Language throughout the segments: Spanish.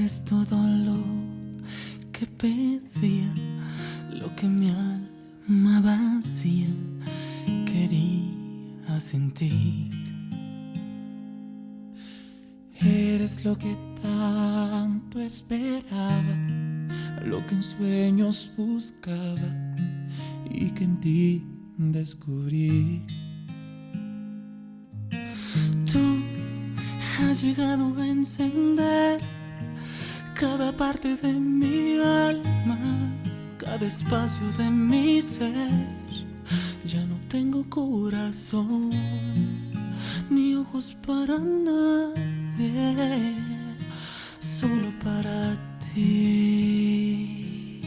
Eres todo lo que pedía, lo que mi alma vacía quería sentir. Eres lo que tanto esperaba, lo que en sueños buscaba y que en ti descubrí. Tú has llegado a encender cada parte de mi alma, cada espacio de mi ser. Ya no tengo corazón ni ojos para nadie, solo para ti.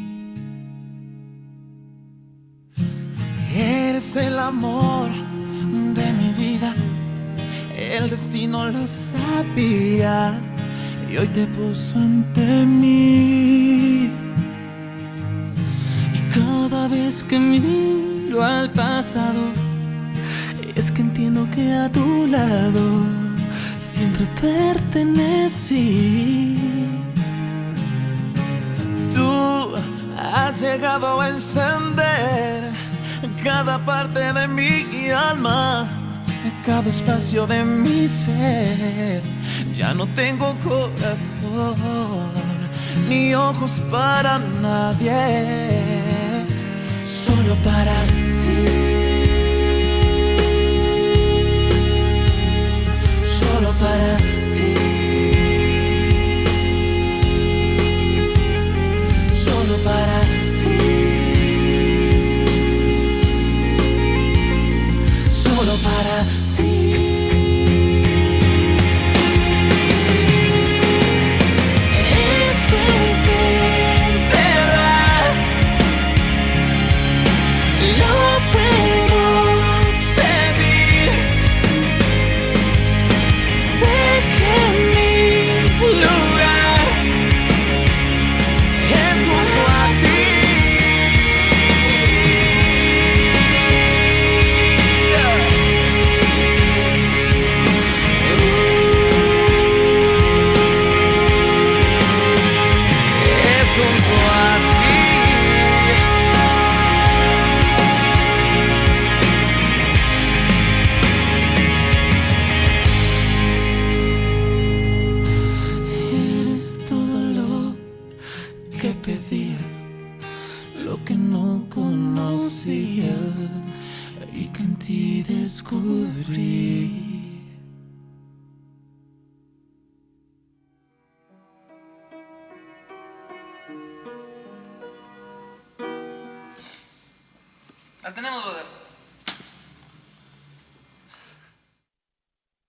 Eres el amor de mi vida, el destino lo sabía y hoy te puso ante mí. Y cada vez que miro al pasado, es que entiendo que a tu lado siempre pertenecí. Tú has llegado a encender cada parte de mi alma, cada espacio de mi ser. Ya no tengo corazón ni ojos para nadie, Solo para ti, solo para ti, solo para ti, solo para ti. Esto es de verdad, lo puedo sentir. Sé que mi lugar es junto a ti. Es junto a ti. Eres todo lo que pedía, lo que no conocía y que en ti descubrí. La tenemos, brother.